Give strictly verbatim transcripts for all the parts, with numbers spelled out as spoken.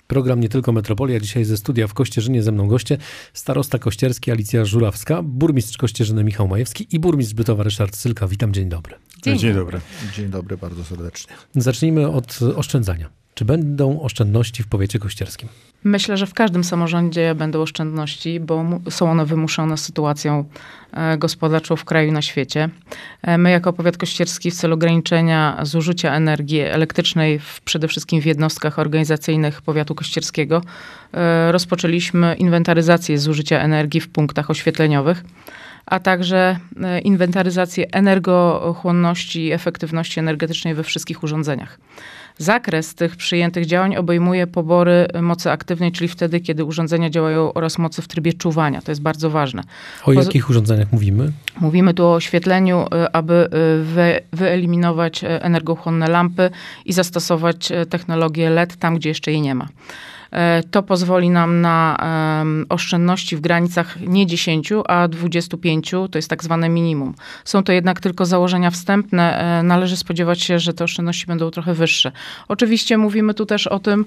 Program Nie Tylko Metropolia. Dzisiaj ze studia w Kościerzynie ze mną goście starosta kościerski Alicja Żurawska, burmistrz Kościerzyny Michał Majewski i burmistrz Bytowa Ryszard Sylka. Witam, dzień dobry. Dzień, dzień dobry. Dzień dobry, bardzo serdecznie. Zacznijmy od oszczędzania. Czy będą oszczędności w powiecie kościerskim? Myślę, że w każdym samorządzie będą oszczędności, bo są one wymuszone sytuacją gospodarczą w kraju i na świecie. My jako powiat kościerski w celu ograniczenia zużycia energii elektrycznej w, przede wszystkim w jednostkach organizacyjnych powiatu kościerskiego rozpoczęliśmy inwentaryzację zużycia energii w punktach oświetleniowych, a także inwentaryzację energochłonności i efektywności energetycznej we wszystkich urządzeniach. Zakres tych przyjętych działań obejmuje pobory mocy aktywnej, czyli wtedy, kiedy urządzenia działają, oraz mocy w trybie czuwania. To jest bardzo ważne. O jakich urządzeniach mówimy? Mówimy tu o oświetleniu, aby wy, wyeliminować energochłonne lampy i zastosować technologię L E D tam, gdzie jeszcze jej nie ma. To pozwoli nam na um, oszczędności w granicach nie dziesięciu, a dwudziestu pięciu, to jest tak zwane minimum. Są to jednak tylko założenia wstępne. Należy spodziewać się, że te oszczędności będą trochę wyższe. Oczywiście mówimy tu też o tym,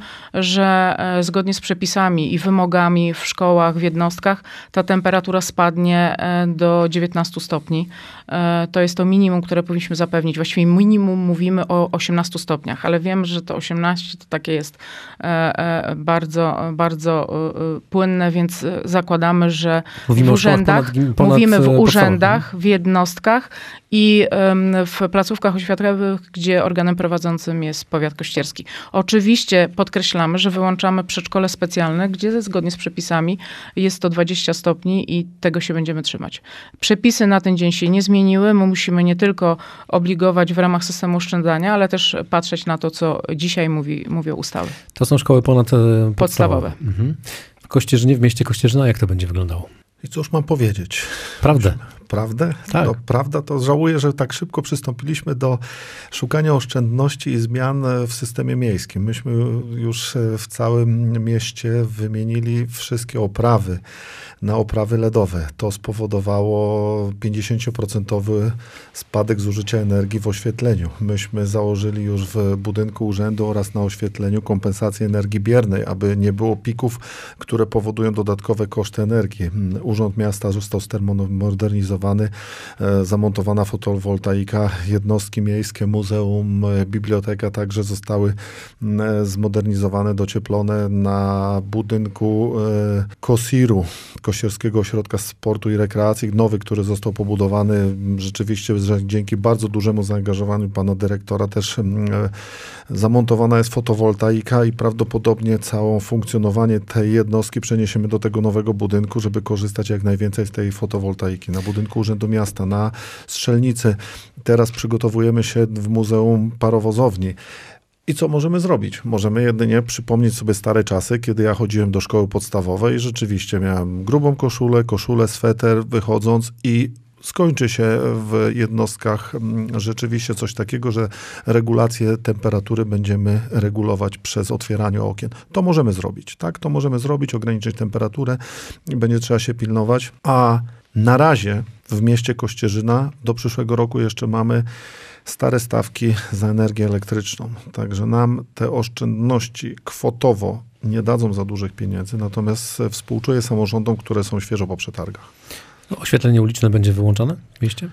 że e, zgodnie z przepisami i wymogami w szkołach, w jednostkach, ta temperatura spadnie e, do dziewiętnastu stopni. E, to jest to minimum, które powinniśmy zapewnić. Właściwie minimum mówimy o osiemnastu stopniach, ale wiem, że to osiemnaście to takie jest e, e, bardzo, bardzo y, płynne, więc zakładamy, że mówimy w urzędach, ponad, ponad mówimy w urzędach, w jednostkach i y, w placówkach oświatowych, gdzie organem prowadzącym jest powiat kościerski. Oczywiście podkreślamy, że wyłączamy przedszkole specjalne, gdzie zgodnie z przepisami jest to dwadzieścia stopni i tego się będziemy trzymać. Przepisy na ten dzień się nie zmieniły. My musimy nie tylko obligować w ramach systemu oszczędzania, ale też patrzeć na to, co dzisiaj mówi, mówią ustawy. To są szkoły ponad podstawowe. podstawowe. Mhm. W Kościerzynie, w mieście Kościerzyna, jak to będzie wyglądało? I cóż mam powiedzieć? Prawdę. Prawdę? Tak. No, prawda, to żałuję, że tak szybko przystąpiliśmy do szukania oszczędności i zmian w systemie miejskim. Myśmy już w całym mieście wymienili wszystkie oprawy na oprawy L E D owe. To spowodowało pięćdziesięcioprocentowy spadek zużycia energii w oświetleniu. Myśmy założyli już w budynku urzędu oraz na oświetleniu kompensację energii biernej, aby nie było pików, które powodują dodatkowe koszty energii. Urząd Miasta został stermodernizowany, zamontowana fotowoltaika, jednostki miejskie, muzeum, biblioteka także zostały zmodernizowane, docieplone. Na budynku KOSiR-u, Kościerskiego Ośrodka Sportu i Rekreacji, nowy, który został pobudowany, rzeczywiście że dzięki bardzo dużemu zaangażowaniu pana dyrektora też e, zamontowana jest fotowoltaika i prawdopodobnie całe funkcjonowanie tej jednostki przeniesiemy do tego nowego budynku, żeby korzystać jak najwięcej z tej fotowoltaiki. Na budynku Urzędu Miasta, na Strzelnicy. Teraz przygotowujemy się w Muzeum Parowozowni. I co możemy zrobić? Możemy jedynie przypomnieć sobie stare czasy, kiedy ja chodziłem do szkoły podstawowej i rzeczywiście miałem grubą koszulę, koszulę, sweter wychodząc i skończy się w jednostkach rzeczywiście coś takiego, że regulację temperatury będziemy regulować przez otwieranie okien. To możemy zrobić, tak? To możemy zrobić, ograniczyć temperaturę i będzie trzeba się pilnować. A na razie w mieście Kościerzyna do przyszłego roku jeszcze mamy stare stawki za energię elektryczną. Także nam te oszczędności kwotowo nie dadzą za dużych pieniędzy, natomiast współczuję samorządom, które są świeżo po przetargach. No, oświetlenie uliczne będzie wyłączone w mieście?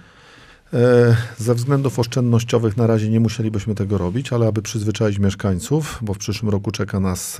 Ze względów oszczędnościowych na razie nie musielibyśmy tego robić, ale aby przyzwyczaić mieszkańców, bo w przyszłym roku czeka nas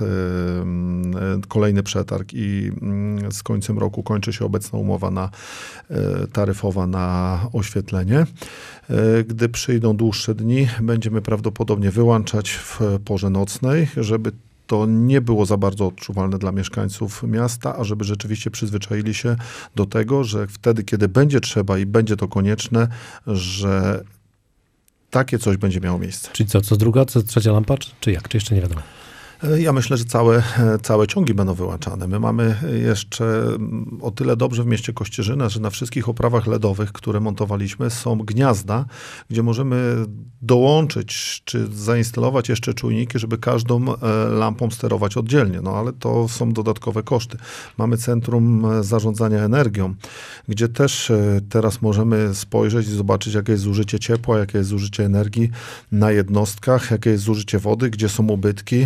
kolejny przetarg i z końcem roku kończy się obecna umowa na, taryfowa na oświetlenie. Gdy przyjdą dłuższe dni, będziemy prawdopodobnie wyłączać w porze nocnej, żeby to nie było za bardzo odczuwalne dla mieszkańców miasta, a żeby rzeczywiście przyzwyczaili się do tego, że wtedy, kiedy będzie trzeba i będzie to konieczne, że takie coś będzie miało miejsce. Czyli co, co druga, co trzecia lampa, czy, czy jak? Czy jeszcze nie wiadomo? Ja myślę, że całe, całe ciągi będą wyłączane. My mamy jeszcze o tyle dobrze w mieście Kościerzyna, że na wszystkich oprawach L E D owych, które montowaliśmy, są gniazda, gdzie możemy dołączyć czy zainstalować jeszcze czujniki, żeby każdą lampą sterować oddzielnie. No ale to są dodatkowe koszty. Mamy Centrum Zarządzania Energią, gdzie też teraz możemy spojrzeć i zobaczyć, jakie jest zużycie ciepła, jakie jest zużycie energii na jednostkach, jakie jest zużycie wody, gdzie są ubytki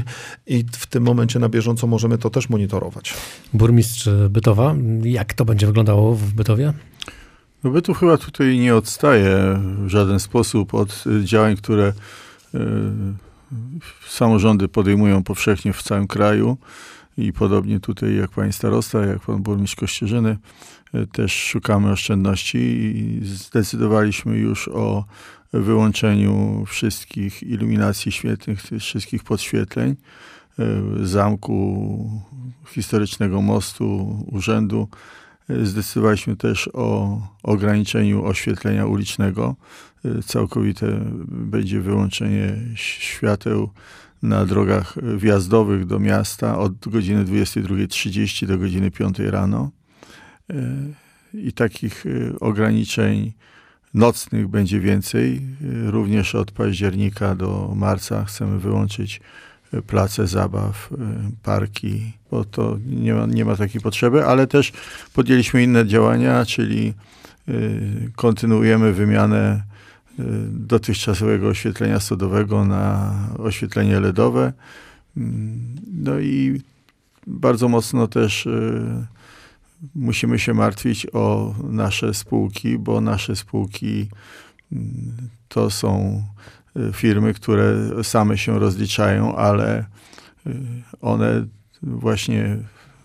i w tym momencie na bieżąco możemy to też monitorować. Burmistrz Bytowa, jak to będzie wyglądało w Bytowie? No Bytów chyba tutaj nie odstaje w żaden sposób od działań, które y, samorządy podejmują powszechnie w całym kraju i podobnie tutaj jak pani starosta, jak pan burmistrz Kościerzyny, y, też szukamy oszczędności i zdecydowaliśmy już o wyłączeniu wszystkich iluminacji świetlnych, wszystkich podświetleń, y, zamku, historycznego mostu, urzędu. Zdecydowaliśmy też o ograniczeniu oświetlenia ulicznego. Całkowite będzie wyłączenie świateł na drogach wjazdowych do miasta od godziny dwudziestej drugiej trzydzieści do godziny piątej rano. I takich ograniczeń nocnych będzie więcej. Również od października do marca chcemy wyłączyć place zabaw, parki, bo to nie ma, nie ma takiej potrzeby, ale też podjęliśmy inne działania, czyli kontynuujemy wymianę dotychczasowego oświetlenia sodowego na oświetlenie L E D owe. No i bardzo mocno też musimy się martwić o nasze spółki, bo nasze spółki to są firmy, które same się rozliczają, ale one właśnie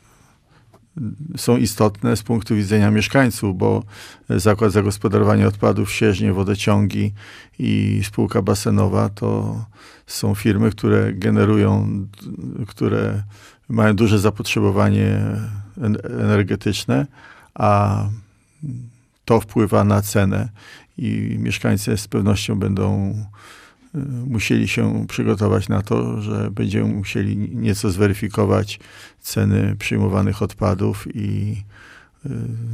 są istotne z punktu widzenia mieszkańców, bo Zakład Zagospodarowania Odpadów, Sieżnie, Wodociągi i spółka basenowa to są firmy, które generują, które mają duże zapotrzebowanie energetyczne, a to wpływa na cenę i mieszkańcy z pewnością będą musieli się przygotować na to, że będziemy musieli nieco zweryfikować ceny przyjmowanych odpadów i y,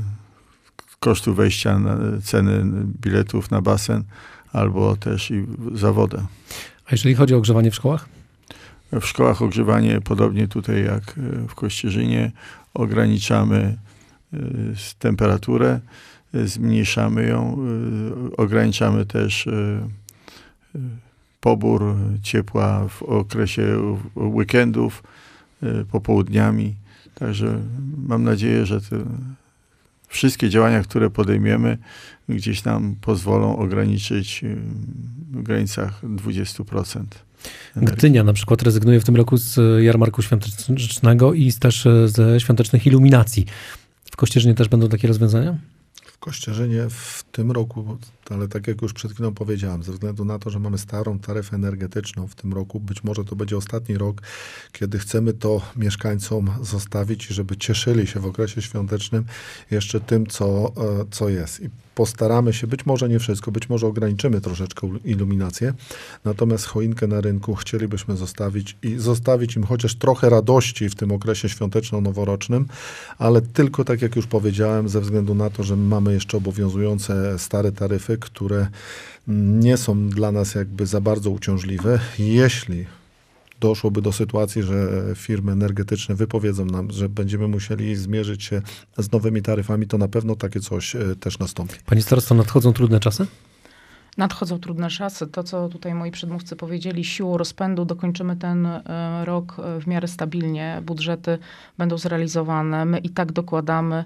kosztów wejścia na ceny biletów na basen albo też i za wodę. A jeżeli chodzi o ogrzewanie w szkołach? W szkołach ogrzewanie, podobnie tutaj jak w Kościerzynie, ograniczamy y, temperaturę, y, zmniejszamy ją, y, ograniczamy też y, y, pobór ciepła w okresie weekendów, popołudniami. Także mam nadzieję, że te wszystkie działania, które podejmiemy, gdzieś nam pozwolą ograniczyć w granicach dwadzieścia procent. energii. Gdynia na przykład rezygnuje w tym roku z jarmarku świątecznego i też ze świątecznych iluminacji. W Kościerzynie też będą takie rozwiązania? W Kościerzynie w tym roku, ale tak jak już przed chwilą powiedziałem, ze względu na to, że mamy starą taryfę energetyczną w tym roku, być może to będzie ostatni rok, kiedy chcemy to mieszkańcom zostawić, żeby cieszyli się w okresie świątecznym jeszcze tym, co, co jest. I postaramy się, być może nie wszystko, być może ograniczymy troszeczkę iluminację, natomiast choinkę na rynku chcielibyśmy zostawić i zostawić im chociaż trochę radości w tym okresie świąteczno-noworocznym, ale tylko tak jak już powiedziałem, ze względu na to, że mamy jeszcze obowiązujące stare taryfy, które nie są dla nas jakby za bardzo uciążliwe. Jeśli doszłoby do sytuacji, że firmy energetyczne wypowiedzą nam, że będziemy musieli zmierzyć się z nowymi taryfami, to na pewno takie coś też nastąpi. Pani starosto, nadchodzą trudne czasy? Nadchodzą trudne czasy. To, co tutaj moi przedmówcy powiedzieli, siłą rozpędu dokończymy ten rok w miarę stabilnie. Budżety będą zrealizowane. My i tak dokładamy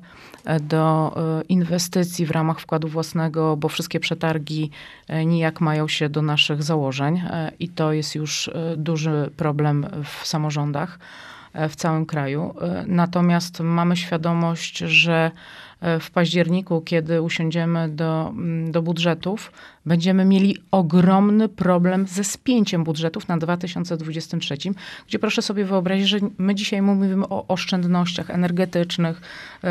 do inwestycji w ramach wkładu własnego, bo wszystkie przetargi nijak mają się do naszych założeń i to jest już duży problem w samorządach w całym kraju. Natomiast mamy świadomość, że w październiku, kiedy usiądziemy do, do budżetów, będziemy mieli ogromny problem ze spięciem budżetów na dwa tysiące dwudziestym trzecim, gdzie proszę sobie wyobrazić, że my dzisiaj mówimy o oszczędnościach energetycznych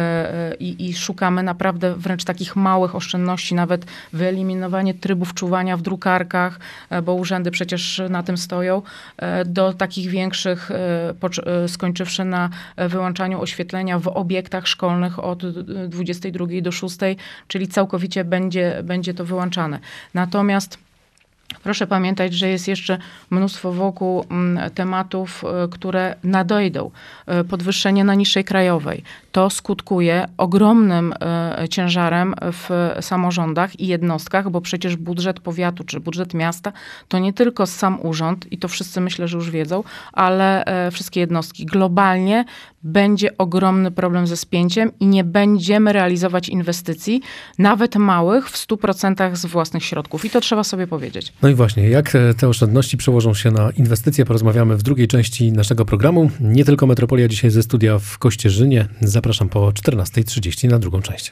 i, i szukamy naprawdę wręcz takich małych oszczędności, nawet wyeliminowanie trybów czuwania w drukarkach, bo urzędy przecież na tym stoją, do takich większych, skończywszy na wyłączaniu oświetlenia w obiektach szkolnych od dwudziestej drugiej do szóstej, czyli całkowicie będzie, będzie to wyłączane. Natomiast Proszę pamiętać, że jest jeszcze mnóstwo wokół tematów, które nadejdą. Podwyższenie na niższej krajowej. To skutkuje ogromnym ciężarem w samorządach i jednostkach, bo przecież budżet powiatu czy budżet miasta to nie tylko sam urząd, i to wszyscy myślę, że już wiedzą, ale wszystkie jednostki. Globalnie będzie ogromny problem ze spięciem i nie będziemy realizować inwestycji, nawet małych, w stu procentach z własnych środków. I to trzeba sobie powiedzieć. No i właśnie, jak te oszczędności przełożą się na inwestycje, porozmawiamy w drugiej części naszego programu. Nie tylko Metropolia dzisiaj ze studia w Kościerzynie. Zapraszam po czternasta trzydzieści na drugą część.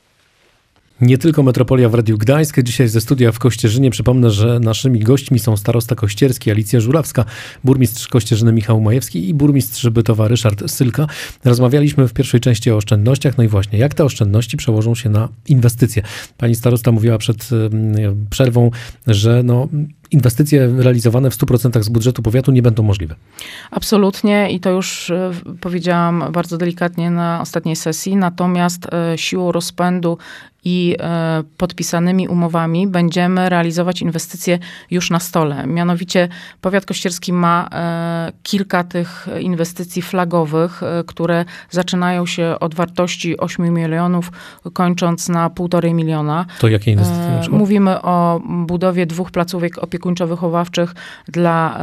Nie tylko Metropolia w Radiu Gdańsk. Dzisiaj ze studia w Kościerzynie. Przypomnę, że naszymi gośćmi są starosta kościerski Alicja Żurawska, burmistrz Kościerzyny Michał Majewski i burmistrz Bytowa Ryszard Sylka. Rozmawialiśmy w pierwszej części o oszczędnościach. No i właśnie, jak te oszczędności przełożą się na inwestycje? Pani starosta mówiła przed przerwą, że no, inwestycje realizowane w stu procentach z budżetu powiatu nie będą możliwe. Absolutnie i to już powiedziałam bardzo delikatnie na ostatniej sesji. Natomiast siłą rozpędu i podpisanymi umowami będziemy realizować inwestycje już na stole. Mianowicie powiat kościerski ma kilka tych inwestycji flagowych, które zaczynają się od wartości ośmiu milionów, kończąc na półtorej miliona. To jakie inwestycje na przykład? Mówimy o budowie dwóch placówek opiekuńczo-wychowawczych dla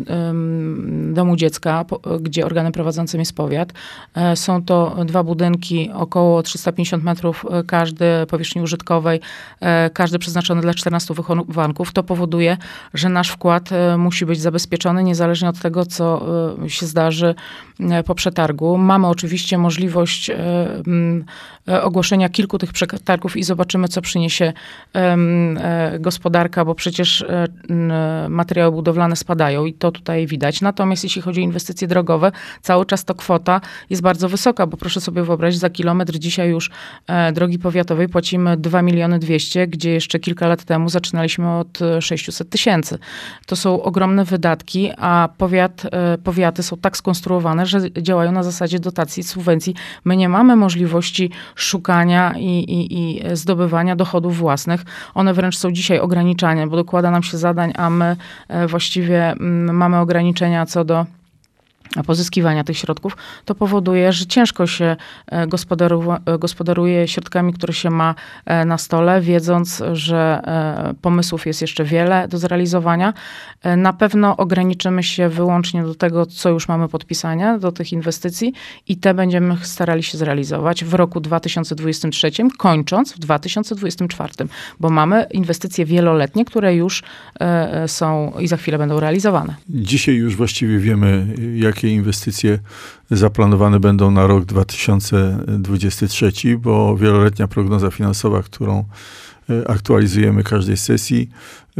domu dziecka, gdzie organem prowadzącym jest powiat. Są to dwa budynki, około trzysta pięćdziesiąt metrów każdy, powierzchni użytkowej, każdy przeznaczony dla czternastu wychowanków. To powoduje, że nasz wkład musi być zabezpieczony, niezależnie od tego, co się zdarzy po przetargu. Mamy oczywiście możliwość ogłoszenia kilku tych przetargów i zobaczymy, co przyniesie gospodarka, bo przecież materiały budowlane spadają i to tutaj widać. Natomiast jeśli chodzi o inwestycje drogowe, cały czas to kwota jest bardzo wysoka, bo proszę sobie wyobrazić, za kilometr dzisiaj już drogi powiatowej płacimy dwa miliony dwieście, gdzie jeszcze kilka lat temu zaczynaliśmy od sześciuset tysięcy. To są ogromne wydatki, a powiat, powiaty są tak skonstruowane, że działają na zasadzie dotacji, subwencji. My nie mamy możliwości szukania i, i, i zdobywania dochodów własnych. One wręcz są dzisiaj ograniczane, bo dokłada nam się zadań, a my właściwie mamy ograniczenia co do pozyskiwania tych środków, to powoduje, że ciężko się gospodaru- gospodaruje środkami, które się ma na stole, wiedząc, że pomysłów jest jeszcze wiele do zrealizowania. Na pewno ograniczymy się wyłącznie do tego, co już mamy podpisania, do tych inwestycji i te będziemy starali się zrealizować w roku dwa tysiące dwudziestym trzecim, kończąc w dwa tysiące dwudziestym czwartym, bo mamy inwestycje wieloletnie, które już są i za chwilę będą realizowane. Dzisiaj już właściwie wiemy, jak jakie inwestycje zaplanowane będą na rok dwa tysiące dwudziesty trzeci, bo wieloletnia prognoza finansowa, którą aktualizujemy każdej sesji,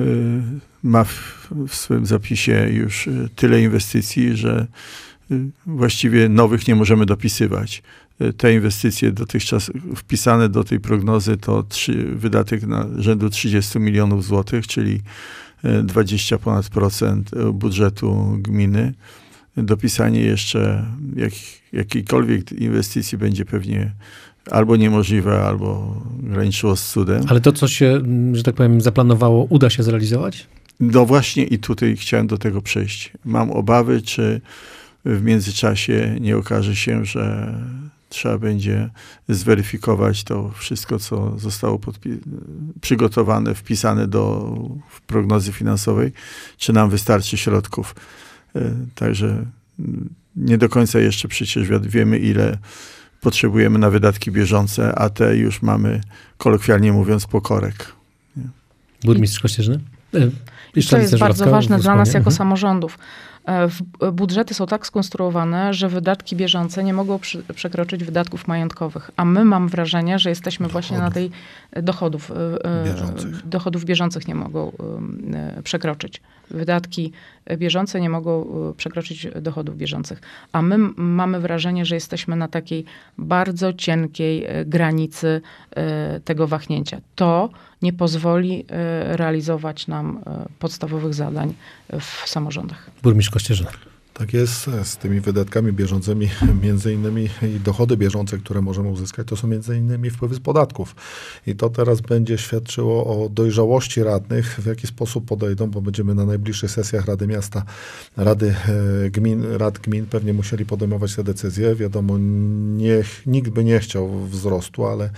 ma w, w swoim zapisie już tyle inwestycji, że właściwie nowych nie możemy dopisywać. Te inwestycje dotychczas wpisane do tej prognozy to trzy, wydatek na rzędu trzydziestu milionów złotych, czyli dwadzieścia ponad procent budżetu gminy. Dopisanie jeszcze jak, jakiejkolwiek inwestycji będzie pewnie albo niemożliwe, albo graniczyło z cudem. Ale to, co się, że tak powiem, zaplanowało, uda się zrealizować? No właśnie i tutaj chciałem do tego przejść. Mam obawy, czy w międzyczasie nie okaże się, że trzeba będzie zweryfikować to wszystko, co zostało podpi- przygotowane, wpisane do prognozy finansowej, czy nam wystarczy środków. Także nie do końca jeszcze przecież wiemy, ile potrzebujemy na wydatki bieżące, a te już mamy, kolokwialnie mówiąc, po korek. Nie? Burmistrz Kościerzyny? I to jest bardzo ważne dla nas jako mhm. samorządów. Budżety są tak skonstruowane, że wydatki bieżące nie mogą przy, przekroczyć wydatków majątkowych. A my mam wrażenie, że jesteśmy dochodów. właśnie na tej dochodów bieżących. dochodów bieżących nie mogą przekroczyć. Wydatki bieżące nie mogą przekroczyć dochodów bieżących. A my mamy wrażenie, że jesteśmy na takiej bardzo cienkiej granicy tego wahnięcia. To nie pozwoli realizować nam podstawowych zadań w samorządach. Burmistrz Kościerzyna. Tak jest, z tymi wydatkami bieżącymi, między innymi i dochody bieżące, które możemy uzyskać, to są między innymi wpływy z podatków. I to teraz będzie świadczyło o dojrzałości radnych, w jaki sposób podejdą, bo będziemy na najbliższych sesjach Rady Miasta, Rady Gmin, Rad Gmin pewnie musieli podejmować te decyzje. Wiadomo, nie, nikt by nie chciał wzrostu, ale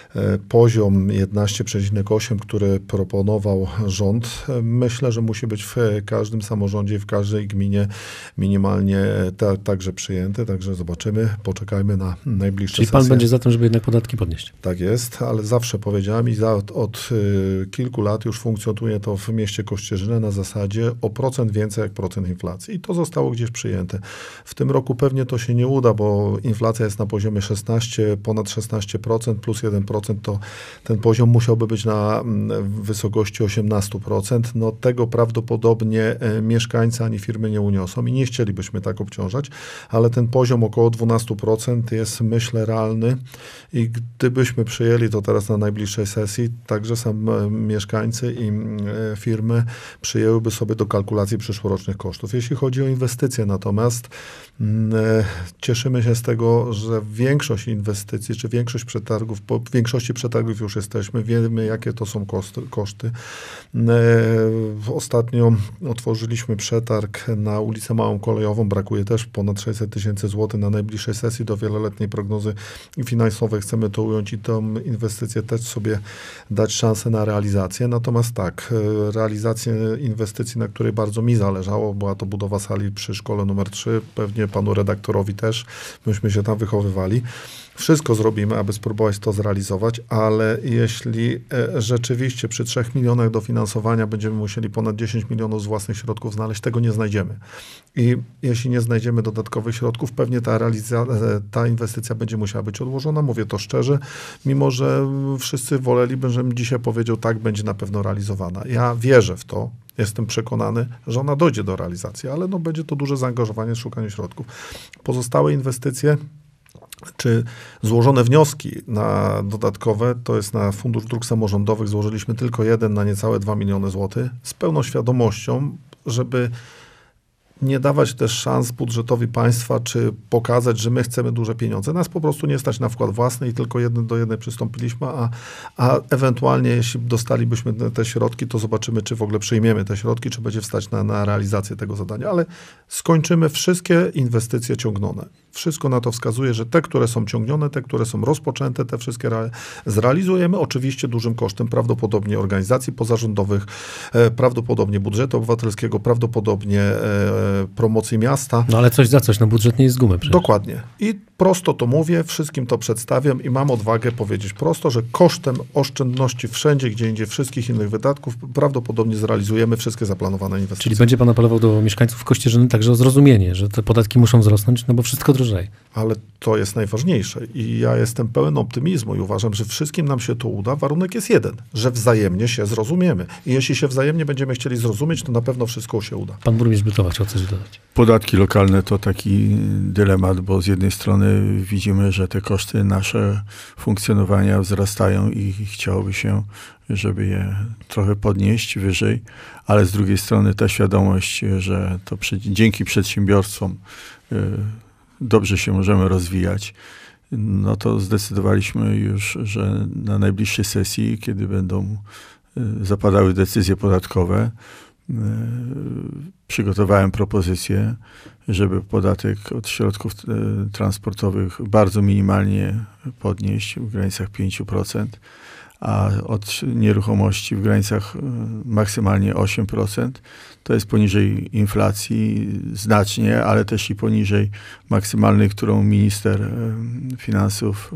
poziom jedenaście przecinek osiem, który proponował rząd, myślę, że musi być w każdym samorządzie, w każdej gminie minimalnie ta, także przyjęty, także zobaczymy, poczekajmy na najbliższe Czyli sesje. pan będzie za tym, żeby jednak podatki podnieść? Tak jest, ale zawsze powiedziałem i za, od, od y, kilku lat już funkcjonuje to w mieście Kościerzyna na zasadzie o procent więcej jak procent inflacji i to zostało gdzieś przyjęte. W tym roku pewnie to się nie uda, bo inflacja jest na poziomie szesnaście, ponad szesnaście procent plus jeden procent, to ten poziom musiałby być na wysokości osiemnaście procent. No tego prawdopodobnie e, mieszkańcy ani firmy nie uniosą i nie chcielibyśmy tak obciążać, ale ten poziom około dwanaście procent jest, myślę, realny i gdybyśmy przyjęli to teraz na najbliższej sesji, także sam e, mieszkańcy i e, firmy przyjęłyby sobie do kalkulacji przyszłorocznych kosztów. Jeśli chodzi o inwestycje natomiast, m, e, cieszymy się z tego, że większość inwestycji, czy większość przetargów, po większości przetargów już jesteśmy, wiemy jakie to są koszty. koszty. E, ostatnio otworzyliśmy przetarg na ulicę Małą Kolejową, brakuje też ponad sześćset tysięcy złotych na najbliższej sesji do wieloletniej prognozy finansowej. Chcemy to ująć i tą inwestycję też sobie dać szansę na realizację. Natomiast tak, realizację inwestycji, na której bardzo mi zależało, była to budowa sali przy szkole numer trzy, pewnie panu redaktorowi też, myśmy się tam wychowywali. Wszystko zrobimy, aby spróbować to zrealizować, ale jeśli e, rzeczywiście przy trzech milionach dofinansowania będziemy musieli ponad dziesięć milionów z własnych środków znaleźć, tego nie znajdziemy. I jeśli nie znajdziemy dodatkowych środków, pewnie ta, realiza- ta inwestycja będzie musiała być odłożona. Mówię to szczerze, mimo że wszyscy woleliby, żebym dzisiaj powiedział, tak, będzie na pewno realizowana. Ja wierzę w to. Jestem przekonany, że ona dojdzie do realizacji, ale no, będzie to duże zaangażowanie w szukanie środków. Pozostałe inwestycje czy złożone wnioski na dodatkowe, to jest na Fundusz Dróg Samorządowych, złożyliśmy tylko jeden na niecałe dwa miliony złotych, z pełną świadomością, żeby nie dawać też szans budżetowi państwa, czy pokazać, że my chcemy duże pieniądze. Nas po prostu nie stać na wkład własny i tylko jeden do jednej przystąpiliśmy, a, a ewentualnie jeśli dostalibyśmy te, te środki, to zobaczymy, czy w ogóle przyjmiemy te środki, czy będzie wstać na, na realizację tego zadania. Ale skończymy wszystkie inwestycje ciągnione. Wszystko na to wskazuje, że te, które są ciągnione, te, które są rozpoczęte, te wszystkie re- zrealizujemy. Oczywiście dużym kosztem prawdopodobnie organizacji pozarządowych, e, prawdopodobnie budżetu obywatelskiego, prawdopodobnie e, promocji miasta. No ale coś za coś, no budżet nie jest z gumy przecież. Dokładnie. I prosto to mówię, wszystkim to przedstawiam i mam odwagę powiedzieć prosto, że kosztem oszczędności wszędzie, gdzie indziej, wszystkich innych wydatków prawdopodobnie zrealizujemy wszystkie zaplanowane inwestycje. Czyli będzie pan apelował do mieszkańców Kościerzyny także o zrozumienie, że te podatki muszą wzrosnąć, no bo wszystko drożeje. Ale to jest najważniejsze i ja jestem pełen optymizmu i uważam, że wszystkim nam się to uda. Warunek jest jeden, że wzajemnie się zrozumiemy. I jeśli się wzajemnie będziemy chcieli zrozumieć, to na pewno wszystko się uda. Pan burmistrz Bytowa chciał coś dodać. Podatki lokalne to taki dylemat, bo z jednej strony widzimy, że te koszty nasze funkcjonowania wzrastają i chciałoby się, żeby je trochę podnieść wyżej, ale z drugiej strony ta świadomość, że to przy, dzięki przedsiębiorstwom y, dobrze się możemy rozwijać, no to zdecydowaliśmy już, że na najbliższej sesji, kiedy będą y, zapadały decyzje podatkowe, y, przygotowałem propozycję, żeby podatek od środków y, transportowych bardzo minimalnie podnieść w granicach pięć procent, a od nieruchomości w granicach maksymalnie osiem procent. To jest poniżej inflacji znacznie, ale też i poniżej maksymalnej, którą minister finansów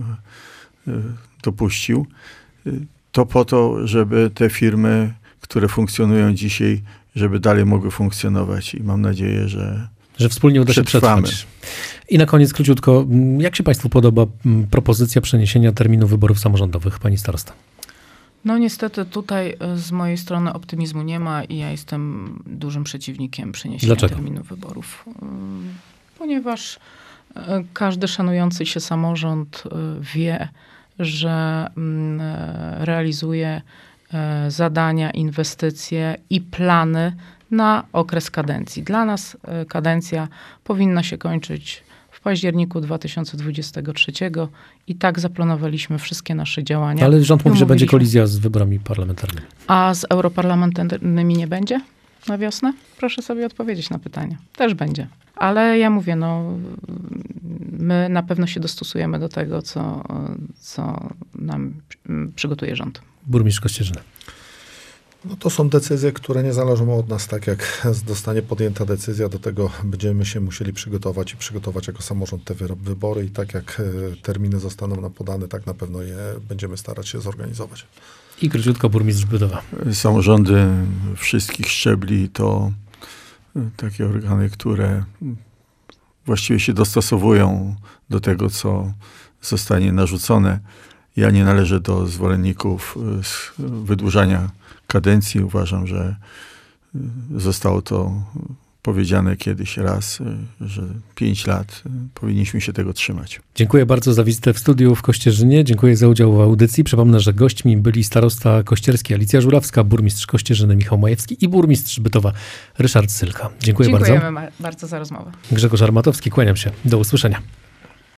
dopuścił. To po to, żeby te firmy, które funkcjonują dzisiaj, żeby dalej mogły funkcjonować i mam nadzieję, że Że wspólnie uda się przetrwamy. przetrwać. I na koniec króciutko, jak się państwu podoba propozycja przeniesienia terminu wyborów samorządowych, pani starosta? No niestety tutaj z mojej strony optymizmu nie ma i ja jestem dużym przeciwnikiem przeniesienia Dlaczego? terminu wyborów. Ponieważ każdy szanujący się samorząd wie, że realizuje e, zadania, inwestycje i plany na okres kadencji. Dla nas e, kadencja powinna się kończyć w październiku dwa tysiące dwudziestego trzeciego i tak zaplanowaliśmy wszystkie nasze działania. Ale rząd mówi, że będzie Umówiliśmy- kolizja z wyborami parlamentarnymi. A z europarlamentarnymi nie będzie na wiosnę? Proszę sobie odpowiedzieć na pytanie. Też będzie. Ale ja mówię, no, my na pewno się dostosujemy do tego, co, co nam przygotuje rząd. Burmistrz Kościerzyny. No to są decyzje, które nie zależą od nas. Tak jak zostanie podjęta decyzja, do tego będziemy się musieli przygotować i przygotować jako samorząd te wy- wybory i tak jak e, terminy zostaną nam podane, tak na pewno je będziemy starać się zorganizować. I króciutko burmistrz Bytowa. Samorządy wszystkich szczebli to takie organy, które właściwie się dostosowują do tego, co zostanie narzucone. Ja nie należę do zwolenników wydłużania kadencji. Uważam, że zostało to powiedziane kiedyś raz, że pięć lat powinniśmy się tego trzymać. Dziękuję bardzo za wizytę w studiu w Kościerzynie. Dziękuję za udział w audycji. Przypomnę, że gośćmi byli starosta kościerski Alicja Żurawska, burmistrz Kościerzyny Michał Majewski i burmistrz Bytowa Ryszard Sylka. Dziękuję bardzo. Dziękujemy ma- bardzo za rozmowę. Grzegorz Armatowski, kłaniam się. Do usłyszenia.